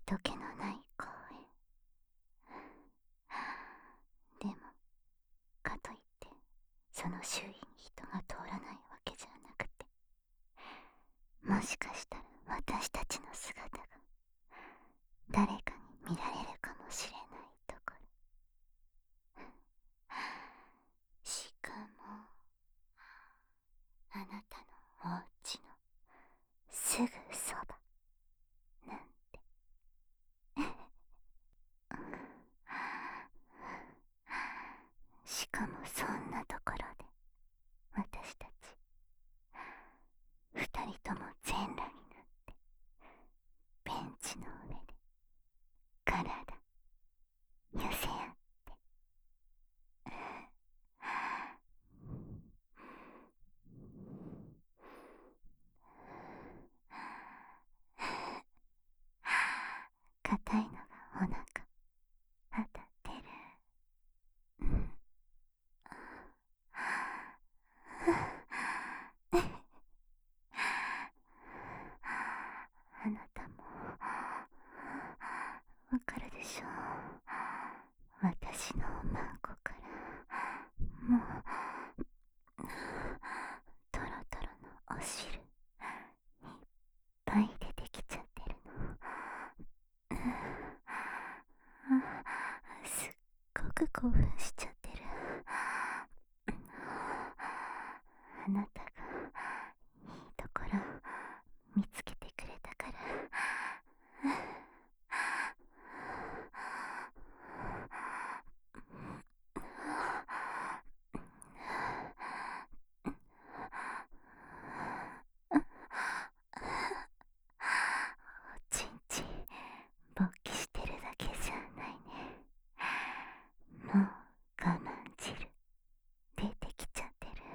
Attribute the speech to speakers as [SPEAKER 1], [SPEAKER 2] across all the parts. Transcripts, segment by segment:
[SPEAKER 1] 人気のない公園。でも、かといってその周囲に人が通らないわけじゃなくて、もしかしたら私たちの姿が誰かに見られるかもしれないところ。しかも、あなたのお家のすぐそばなんて。しかもそんなところで私たち二人とも全裸になってベンチの上で体寄せ合って、硬いのがお腹当たってる。あなたもわかるでしょう。私のおまんこからもうトロトロのお汁いっぱい出てきちゃってるの。すっごく興奮しちゃってる。あなたがいいところ見つけてくれたから。おちんちん勃起してるだけじゃないね。もう我慢汁出てきちゃってる。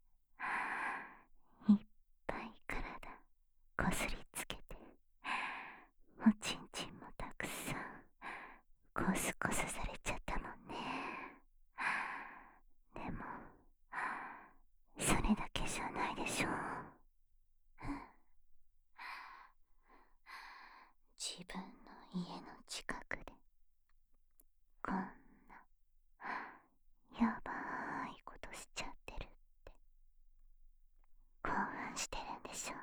[SPEAKER 1] いっぱい体こすりつけて、おちんちんもたくさんコスコスされちゃったもんね。でもそれだけじゃないでしょう。自分の家の近くでこんなやばいことしちゃってるって興奮してるんでしょ。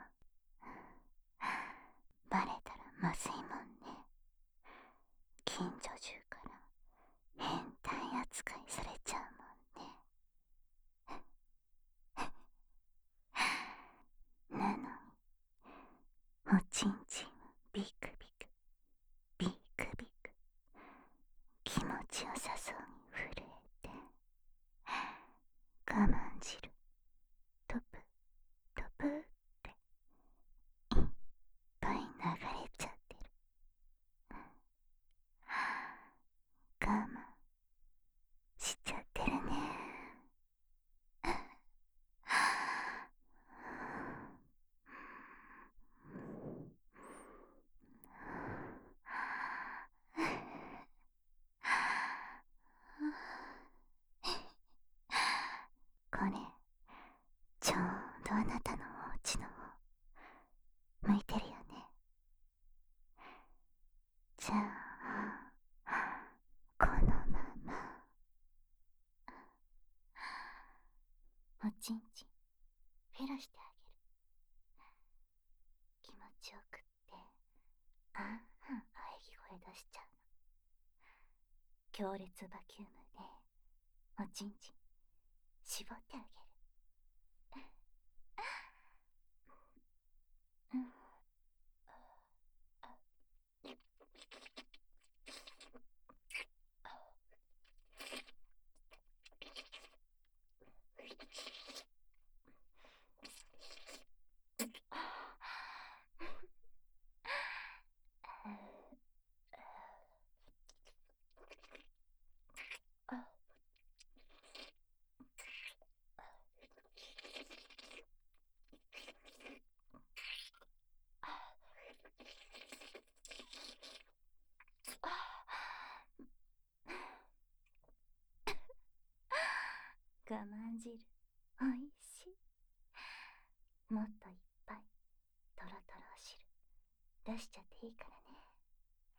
[SPEAKER 1] バレたらまずいもんね。近所中から変態扱いされちゃうもんね。なのにおちんちんはビクビクビクビク気持ちよさそうに震えて、我慢汁トプトプっていっぱい流れちゃってる。我慢しちゃってるね。これちょうどあなたのお家の方向いてるよね。じゃあこのままおちんちんフェラしてあげる。気持ちよくってあんあん喘ぎ声出しちゃうの。強烈バキュームでおちんちん絞ってあげる。うん。我慢汁おいしい。もっといっぱいトロトロ汁出しちゃっていいからね。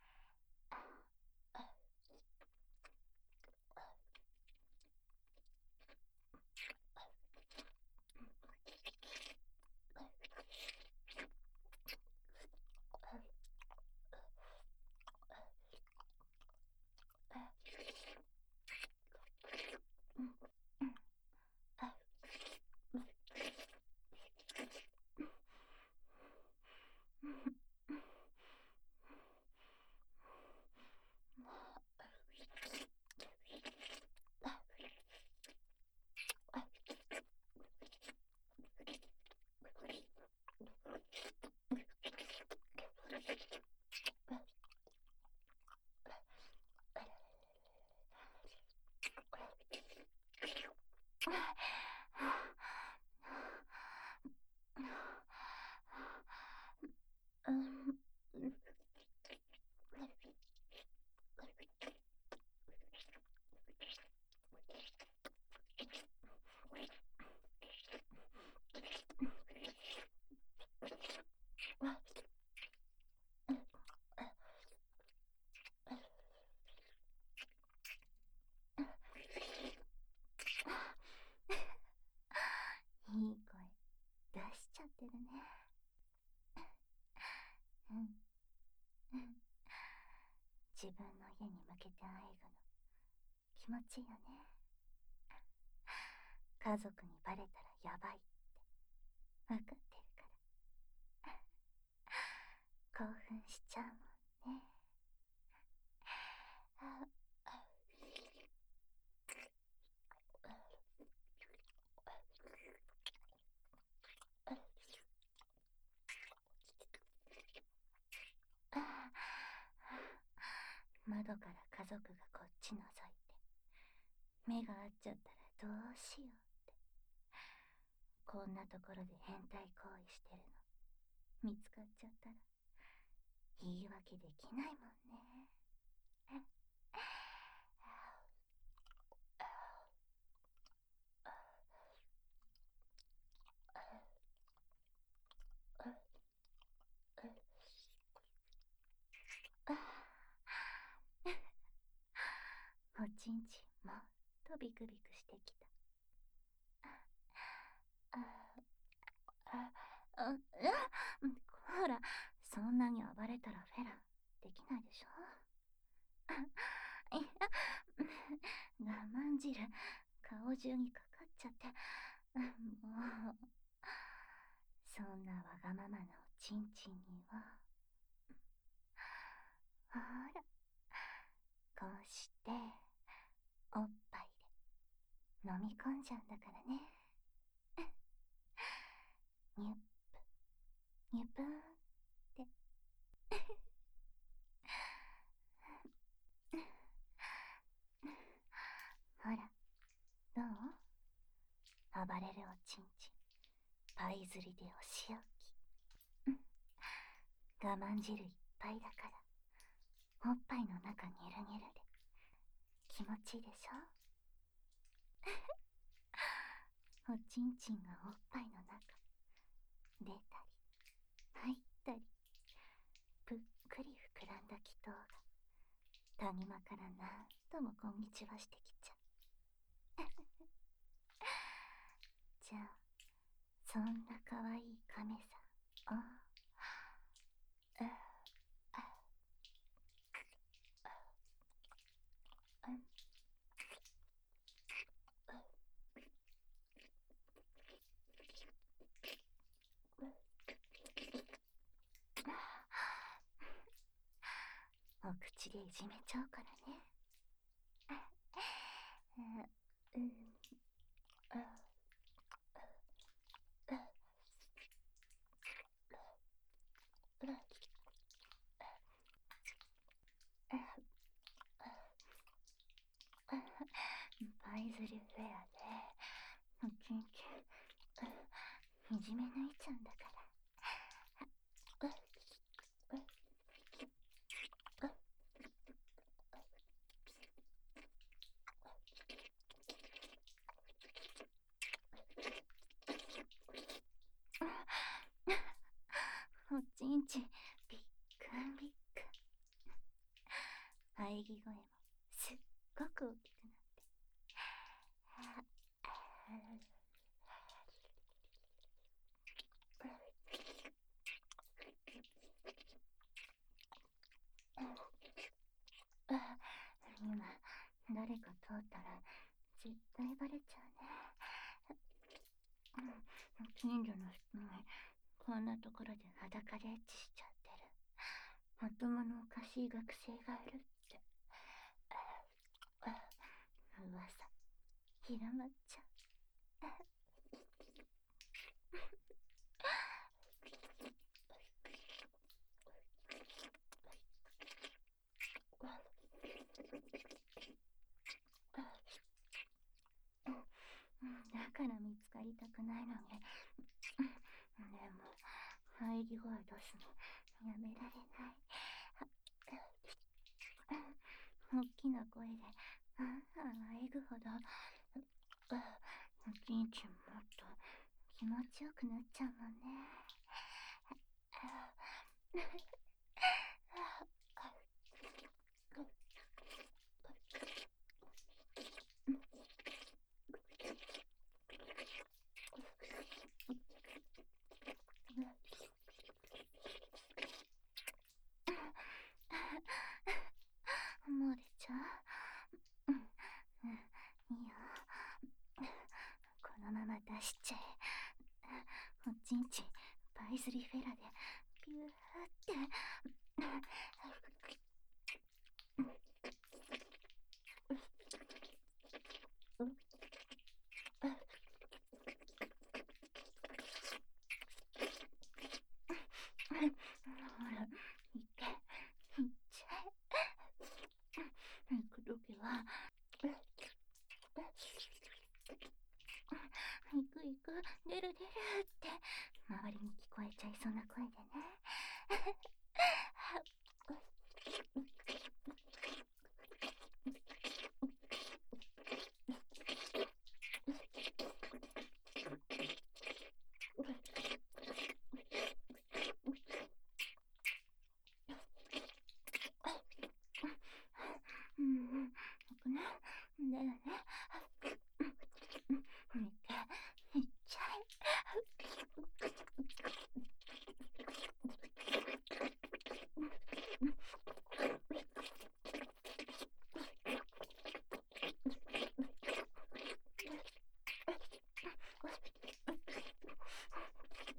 [SPEAKER 1] 自分の家に向けてあえぐの気持ちいいよね。家族にバレたらやばいって分かってるから。興奮しちゃうもんね。窓から家族がこっち覗いて目が合っちゃったらどうしようって。こんなところで変態行為してるの見つかっちゃったら言い訳できないもんね。おちんちんもっとビクビクしてきた。ほら、そんなに暴れたらフェラできないでしょ。いや、我慢汁顔中にかかっちゃって、もうそんなわがままなおちんちんには、ほら、こうしておっぱいで飲み込んじゃうんだからね。ニュップニュプーンって。ほら、どう？暴れるおちんちんパイ釣りでお仕置き。我慢汁いっぱいだからおっぱいの中ニュルニュルで気持ちいいでしょ。おちんちんがおっぱいの中出たり入ったり、ぷっくり膨らんだ気筒が谷間からなんともこんにちはしてきちゃう。じゃあそんなかわいい亀さんをお口でいじめちゃうからね。パイズルフェアでおちんちんいじめ抜いちゃうんだから。おちんちびっくんびっくん。喘ぎ声もすっごく大きくなって、今誰か通ったら絶対バレちゃうね。近所の人にこんなところで裸でエッチしちゃってる頭のおかしい学生がいるって噂広まっちゃう。だから見つかりたくないのに。でも喘ぎ声出すのやめられない。大きな声で喘ぐほどおちんちんもっと気持ちよくなっちゃうもんね。 しちゃえ。おちんちんパイズリフェラでピューって。ほら、いけ、いっちゃえ。行くときは、行く行く、出る出るって周りに聞こえちゃいそうな声でね。行くね。だよね。いけ、いっちゃえ。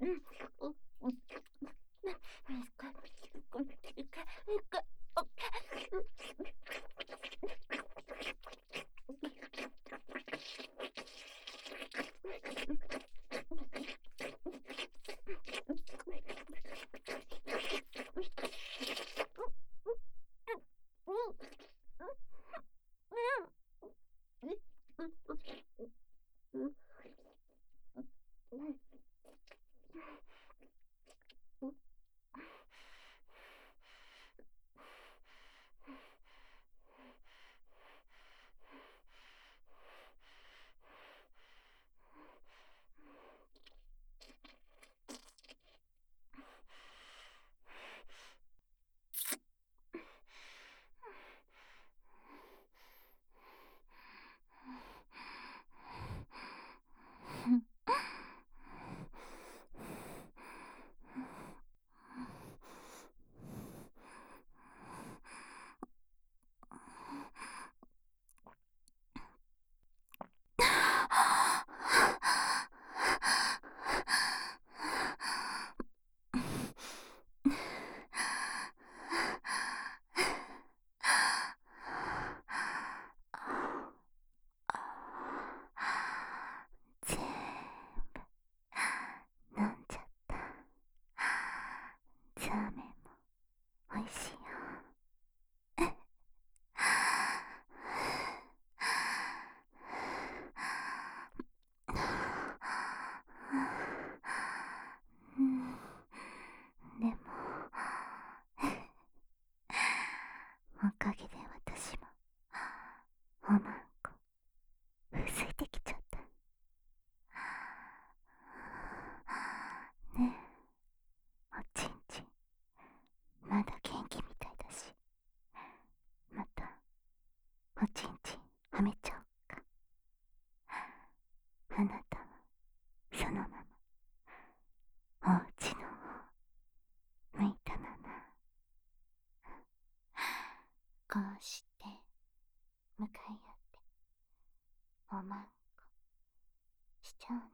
[SPEAKER 1] 全部飲んじゃった。ラーメンも美味しいよ。でもおかげで私もおまんこふすいてきちゃった。ねえ、おちんちんまだ元気みたいだし、またおちんちんはめちゃおっか。あなたはそのままおうちの方向いたまま、こうして向かい合っておまんこしちゃうね。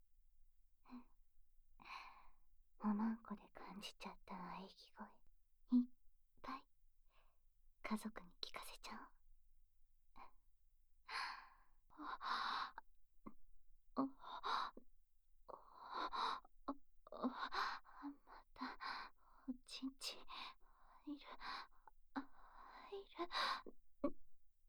[SPEAKER 1] おまんこで感じちゃった喘ぎ声いっぱい家族に聞かせちゃおう。またおちんちんいる、いる。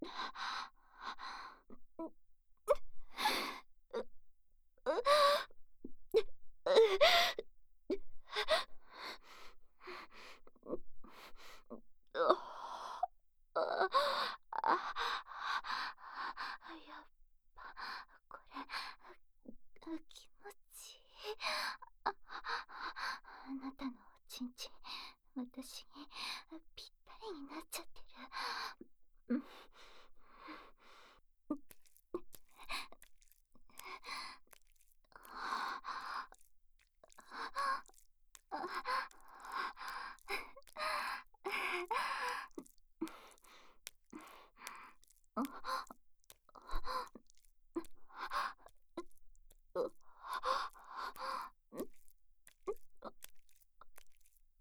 [SPEAKER 1] やっぱこれ気持ちいい。あなたのおちんちん私にぴったりになっちゃってる。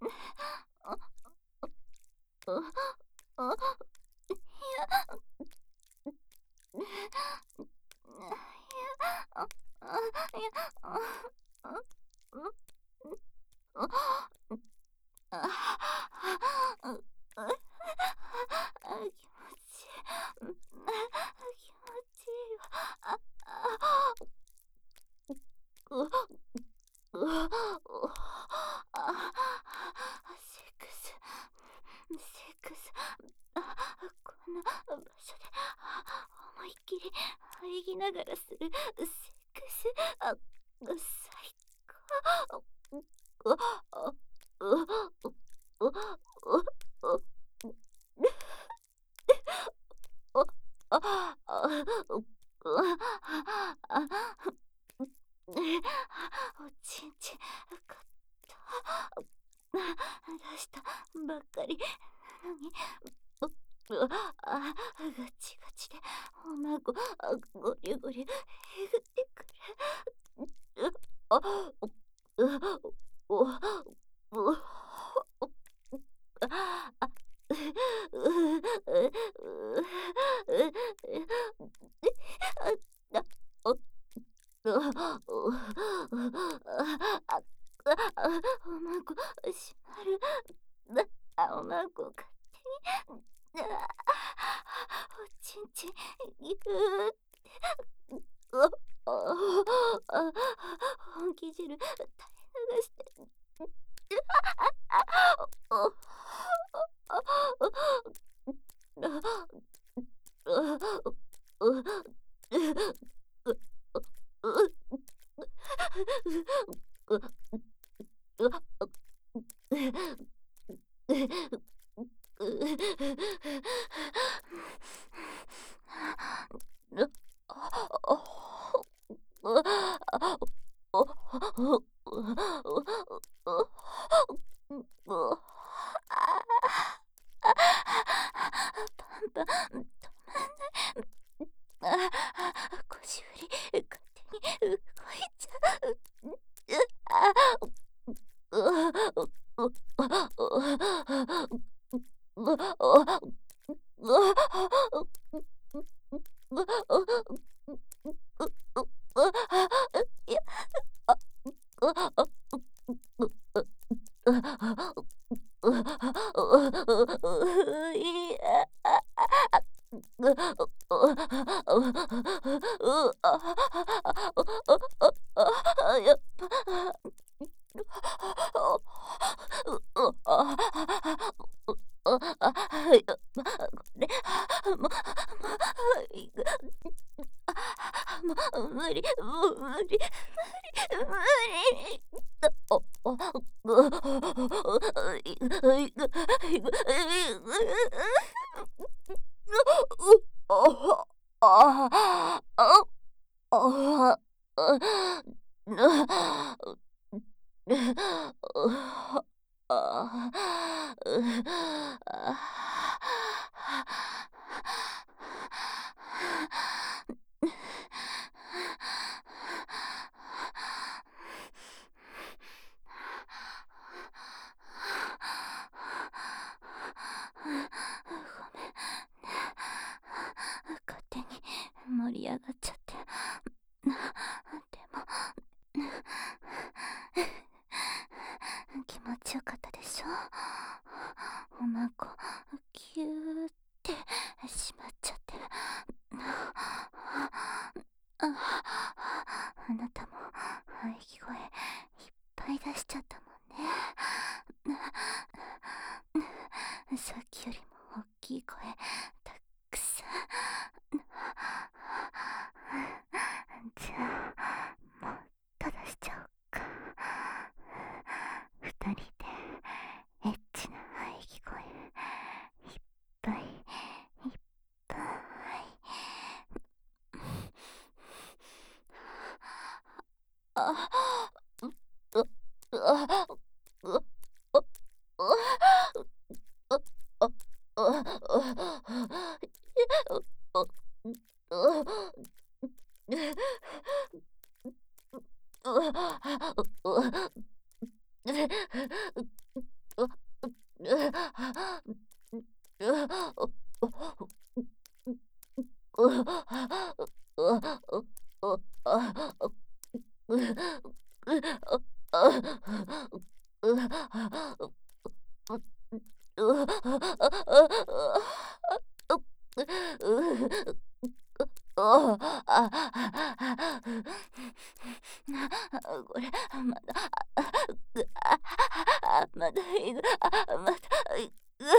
[SPEAKER 1] こんな場所で思いっきり喘ぎながらするセックス、最高。おちんちんかった出したばっかりなのに、ガチガチでおまごゴリゴリえぐってくる。おまごしまる。おまご勝手におちんちんぎゅーって本気汁垂れ流してパンパン腰振り勝手に動いちゃう。無理、もう無理、無理。勝手に盛り上がっちゃって。でも気持ちよかったでしょ。おまごぎゅーってしまっちゃって。あなたも喘ぎ声いっぱい出しちゃったもんね。さっきよりも大きい声たくさん。じゃあもっと出しちゃおうか。二人でエッチな喘ぎ声いっぱいいっぱい。 これ、まだ、まだいる、まだいる、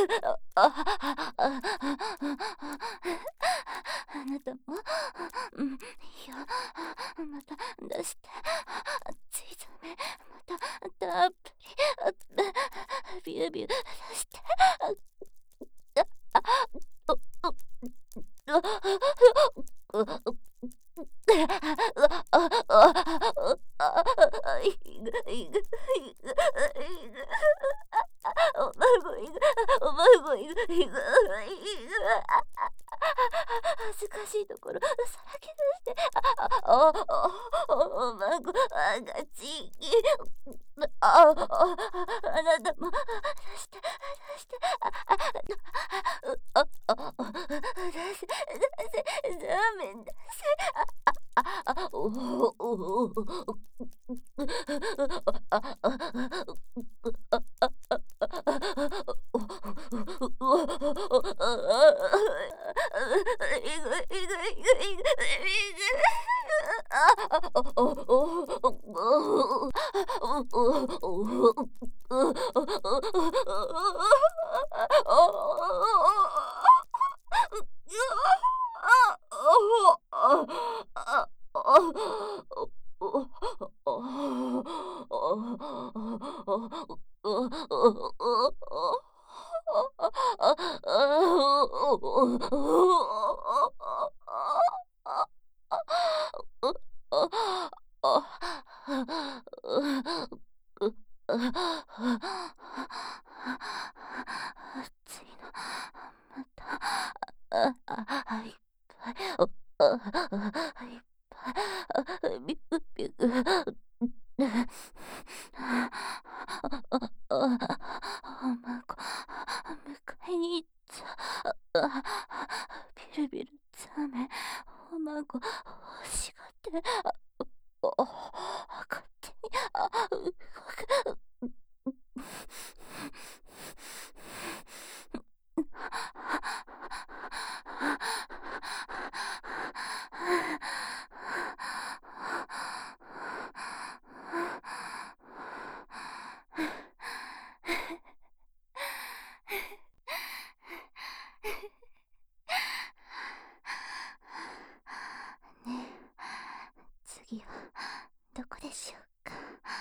[SPEAKER 1] あなたも、うん、いや、また出して、小さめ、また、たっぷり、ビュービュー出して、恥ずかしいところさらけ出して、おまごがちあなたも出して出して出せダメ出せ暑いの、また、いっぱい、いっぱい、ビクビク、おまご、迎えに行った。ビルビルザメ、おまご、欲しがって、勝手に、動く。ねえ、次はどこでしょうか。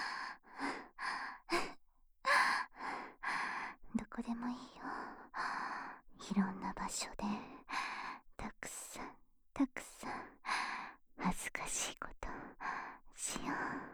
[SPEAKER 1] どこでもいいよ。いろんな場所でたくさんたくさん恥ずかしいことしよう。